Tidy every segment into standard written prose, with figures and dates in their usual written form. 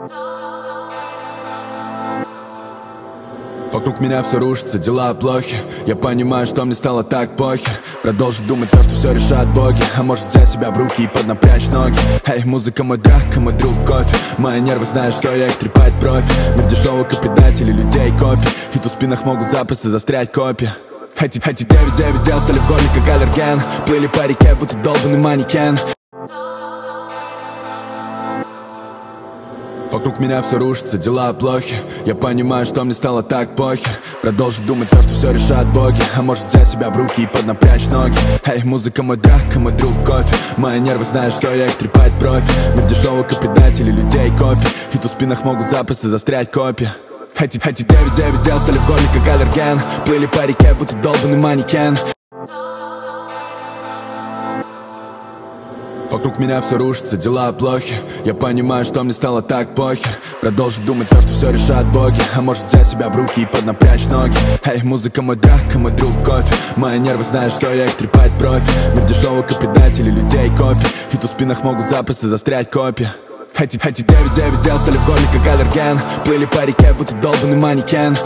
Вокруг меня все рушится, дела плохи. Я понимаю, что мне стало так похер. Продолжу думать то, что все решат боги. А может взять себя в руки и поднапрячь ноги. Эй, музыка мой драк, мой друг кофе. Мои нервы знают, что я их трепать профи. Мир дешевых и предателей, людей копий. И тут в спинах могут запросто застрять копья. Эти 9-9 дел стали в горле как аллерген. Плыли по реке, будто долбанный манекен. Вокруг меня все рушится, дела плохи. Я понимаю, что мне стало так похер. Продолжу думать то, что все решат боги. А может взять себя в руки и поднапрячь ноги. Эй, музыка мой драк, мой друг кофе. Мои нервы знают, что я их трепать профи. Мир дешевых и предателей, людей копий. И тут в спинах могут запросто застрять копья. Эти 9-9 дел стали в горле как аллерген. Плыли по реке, будто долбанный манекен. Вокруг меня все рушится, дела плохи. Я понимаю, что мне стало так похер. Продолжу думать то, что все решат боги. А может взять себя в руки и поднапрячь ноги. Эй, музыка мой драк, мой друг кофе. Мои нервы знают, что я их трепать профи. Мир дешевых и предателей, людей копий. И тут в спинах могут запросто застрять копья. Эти 9-9 дел стали в горле как аллерген. Плыли по реке, будто долбанный манекен.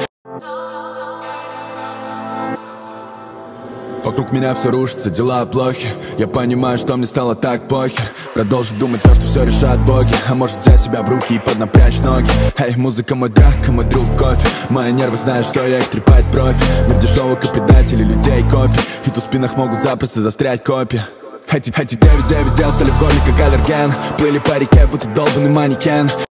Вокруг меня все рушится, дела плохи. Я понимаю, что мне стало так похер. Продолжу думать то, что все решат боги. А может взять себя в руки и поднапрячь ноги. Эй, музыка мой драк, мой друг кофе. Мои нервы знают, что я их трепать профи. Мир дешевых и предателей, людей копий. И тут в спинах могут запросто застрять копья. Эти 9-9 дел стали в горле как аллерген. Плыли по реке, будто долбанный манекен.